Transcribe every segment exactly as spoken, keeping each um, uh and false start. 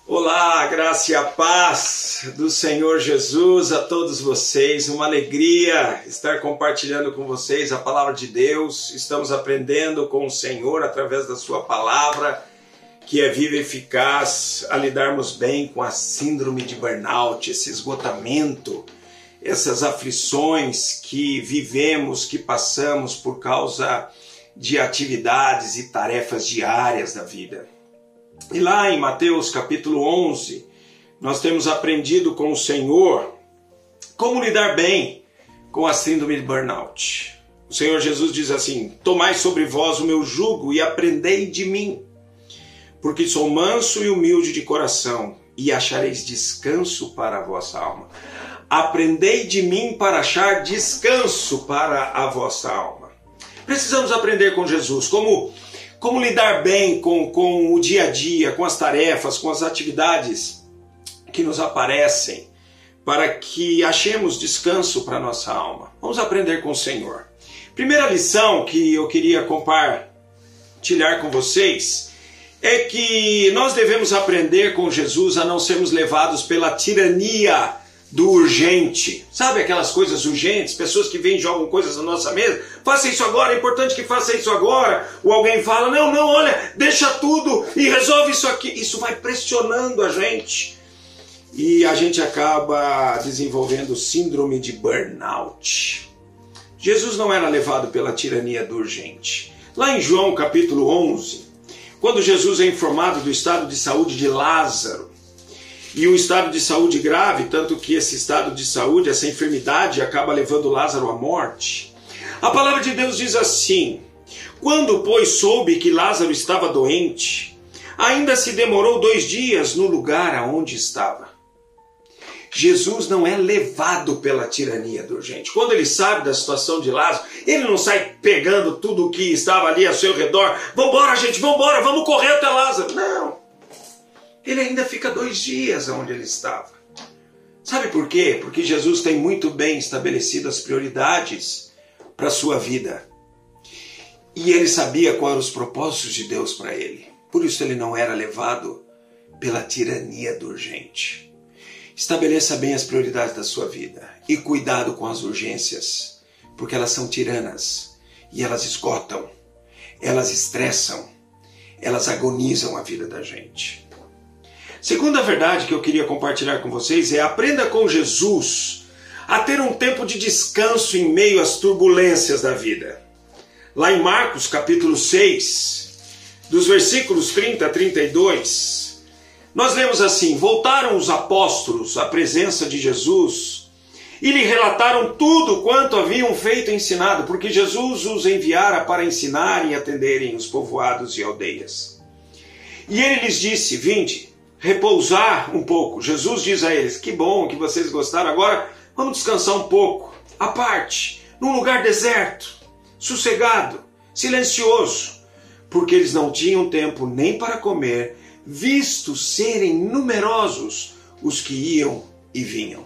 Olá, graça e a paz do Senhor Jesus a todos vocês. Uma alegria estar compartilhando com vocês a palavra de Deus. Estamos aprendendo com o Senhor através da sua palavra, que é viva e eficaz, a lidarmos bem com a síndrome de burnout, esse esgotamento, essas aflições que vivemos, que passamos por causa de atividades e tarefas diárias da vida. E lá em Mateus capítulo onze, nós temos aprendido com o Senhor como lidar bem com a síndrome de burnout. O Senhor Jesus diz assim: tomai sobre vós o meu jugo e aprendei de mim, porque sou manso e humilde de coração, e achareis descanso para a vossa alma. Aprendei de mim para achar descanso para a vossa alma. Precisamos aprender com Jesus como Como lidar bem com, com o dia a dia, com as tarefas, com as atividades que nos aparecem, para que achemos descanso para a nossa alma. Vamos aprender com o Senhor. Primeira lição que eu queria compartilhar com vocês é que nós devemos aprender com Jesus a não sermos levados pela tirania do urgente. Sabe aquelas coisas urgentes? Pessoas que vêm e jogam coisas na nossa mesa. Faça isso agora, é importante que faça isso agora. Ou alguém fala, não, não, olha, deixa tudo e resolve isso aqui. Isso vai pressionando a gente. E a gente acaba desenvolvendo síndrome de burnout. Jesus não era levado pela tirania do urgente. Lá em João capítulo onze, quando Jesus é informado do estado de saúde de Lázaro, e um estado de saúde grave, tanto que esse estado de saúde, essa enfermidade, acaba levando Lázaro à morte. A palavra de Deus diz assim: quando, pois, soube que Lázaro estava doente, ainda se demorou dois dias no lugar aonde estava. Jesus não é levado pela tirania do urgente. Quando ele sabe da situação de Lázaro, ele não sai pegando tudo o que estava ali ao seu redor. Vambora, gente, vambora, vamos correr até Lázaro. Não. Ele ainda fica dois dias onde ele estava. Sabe por quê? Porque Jesus tem muito bem estabelecido as prioridades para a sua vida. E ele sabia quais eram os propósitos de Deus para ele. Por isso ele não era levado pela tirania do urgente. Estabeleça bem as prioridades da sua vida. E cuidado com as urgências, porque elas são tiranas. E elas esgotam, elas estressam, elas agonizam a vida da gente. Segunda verdade que eu queria compartilhar com vocês é: aprenda com Jesus a ter um tempo de descanso em meio às turbulências da vida. Lá em Marcos capítulo seis, dos versículos trinta a trinta e dois, nós lemos assim: voltaram os apóstolos à presença de Jesus e lhe relataram tudo quanto haviam feito e ensinado, porque Jesus os enviara para ensinar e atenderem os povoados e aldeias. E ele lhes disse: vinde repousar um pouco. Jesus diz a eles: que bom que vocês gostaram, agora vamos descansar um pouco, à parte, num lugar deserto, sossegado, silencioso, porque eles não tinham tempo nem para comer, visto serem numerosos os que iam e vinham.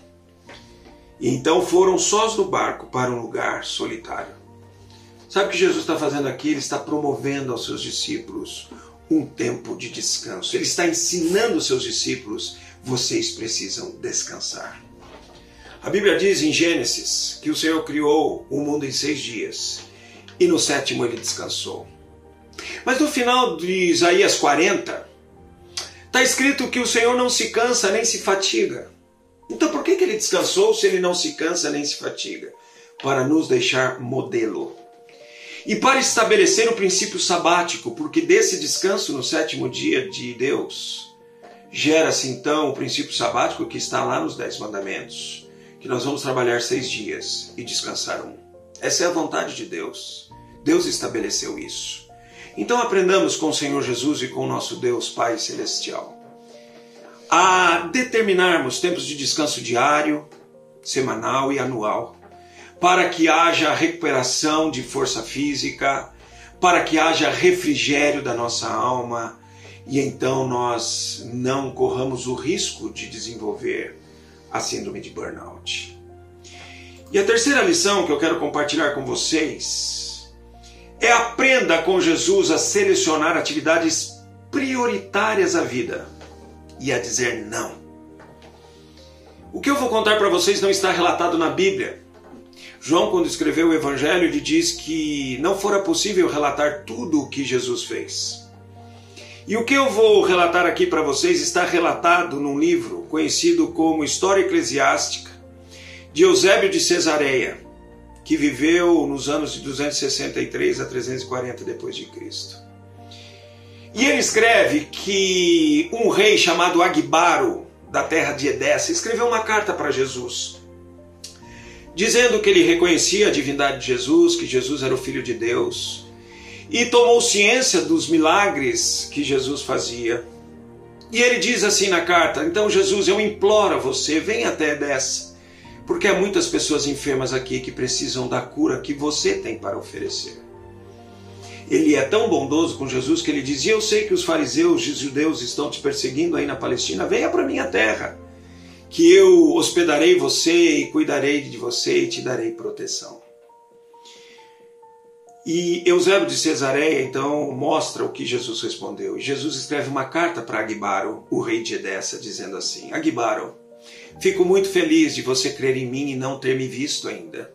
E então foram sós no barco para um lugar solitário. Sabe o que Jesus está fazendo aqui? Ele está promovendo aos seus discípulos um tempo de descanso. Ele está ensinando os seus discípulos: vocês precisam descansar. A Bíblia diz em Gênesis que o Senhor criou o mundo em seis dias e no sétimo ele descansou. Mas no final de Isaías quarenta está escrito que o Senhor não se cansa nem se fatiga. Então por que que ele descansou se ele não se cansa nem se fatiga? Para nos deixar modelo. E para estabelecer o princípio sabático, porque desse descanso no sétimo dia de Deus, gera-se então o princípio sabático que está lá nos Dez Mandamentos, que nós vamos trabalhar seis dias e descansar um. Essa é a vontade de Deus. Deus estabeleceu isso. Então aprendamos com o Senhor Jesus e com o nosso Deus Pai Celestial a determinarmos tempos de descanso diário, semanal e anual, para que haja recuperação de força física, para que haja refrigério da nossa alma, e então nós não corramos o risco de desenvolver a síndrome de burnout. E a terceira lição que eu quero compartilhar com vocês é: aprenda com Jesus a selecionar atividades prioritárias à vida. e a dizer não. O que eu vou contar para vocês não está relatado na Bíblia. João, quando escreveu o Evangelho, ele diz que não fora possível relatar tudo o que Jesus fez. E o que eu vou relatar aqui para vocês está relatado num livro conhecido como História Eclesiástica, de Eusébio de Cesareia, que viveu nos anos de duzentos e sessenta e três a trezentos e quarenta depois de Cristo. E ele escreve que um rei chamado Agbaro, da terra de Edessa, escreveu uma carta para Jesus, dizendo que ele reconhecia a divindade de Jesus, que Jesus era o Filho de Deus, e tomou ciência dos milagres que Jesus fazia. E ele diz assim na carta: então Jesus, eu imploro a você, venha até Edessa, porque há muitas pessoas enfermas aqui que precisam da cura que você tem para oferecer. Ele é tão bondoso com Jesus que ele diz: eu sei que os fariseus e os judeus estão te perseguindo aí na Palestina, venha para minha terra, que eu hospedarei você e cuidarei de você e te darei proteção. E Eusébio de Cesareia então mostra o que Jesus respondeu. E Jesus escreve uma carta para Agbaro, o rei de Edessa, dizendo assim: Agbaro, fico muito feliz de você crer em mim e não ter me visto ainda.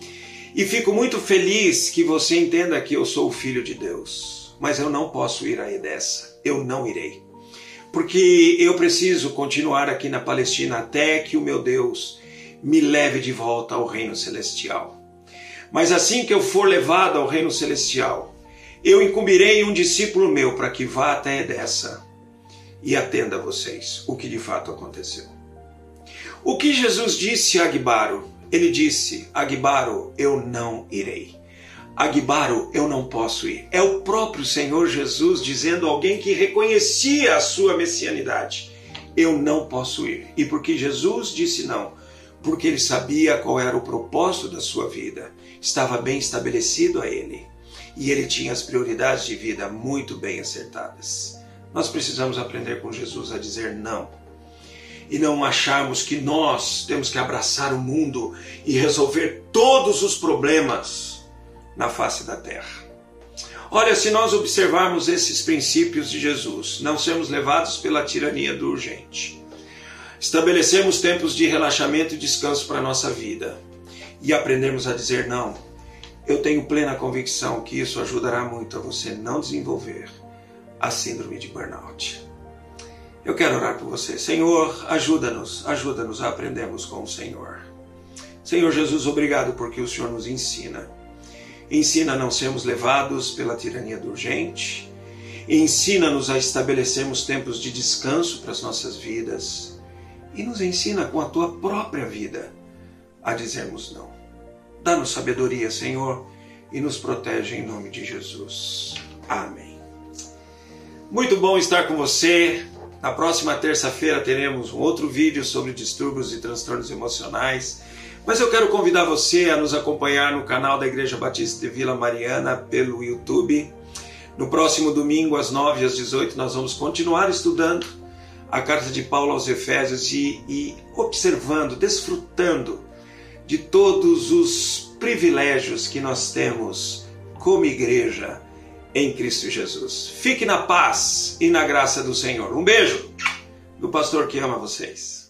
E fico muito feliz que você entenda que eu sou o Filho de Deus. Mas eu não posso ir a Edessa. Eu não irei. Porque eu preciso continuar aqui na Palestina até que o meu Deus me leve de volta ao reino celestial. Mas assim que eu for levado ao reino celestial, eu incumbirei um discípulo meu para que vá até Edessa e atenda a vocês o que de fato aconteceu. O que Jesus disse a Agbaro? Ele disse: Agbaro, eu não irei. Agbaro, eu não posso ir. É o próprio Senhor Jesus dizendo a alguém que reconhecia a sua messianidade: eu não posso ir. E por que Jesus disse não? Porque ele sabia qual era o propósito da sua vida. Estava bem estabelecido a ele. E ele tinha as prioridades de vida muito bem acertadas. Nós precisamos aprender com Jesus a dizer não. E não acharmos que nós temos que abraçar o mundo e resolver todos os problemas na face da terra. Olha, se nós observarmos esses princípios de Jesus, não sermos levados pela tirania do urgente, estabelecemos tempos de relaxamento e descanso para a nossa vida e aprendermos a dizer não, eu tenho plena convicção que isso ajudará muito a você não desenvolver a síndrome de burnout. Eu quero orar por você. Senhor, ajuda-nos, ajuda-nos a aprendermos com o Senhor. Senhor Jesus, obrigado porque o Senhor nos ensina. Ensina a não sermos levados pela tirania do urgente. Ensina-nos a estabelecermos tempos de descanso para as nossas vidas. E nos ensina com a Tua própria vida a dizermos não. Dá-nos sabedoria, Senhor, e nos protege em nome de Jesus. Amém. Muito bom estar com você. Na próxima terça-feira teremos um outro vídeo sobre distúrbios e transtornos emocionais. Mas eu quero convidar você a nos acompanhar no canal da Igreja Batista de Vila Mariana pelo YouTube. No próximo domingo, às nove e às dezoito, nós vamos continuar estudando a carta de Paulo aos Efésios e, e observando, desfrutando de todos os privilégios que nós temos como igreja em Cristo Jesus. Fique na paz e na graça do Senhor. Um beijo do pastor que ama vocês.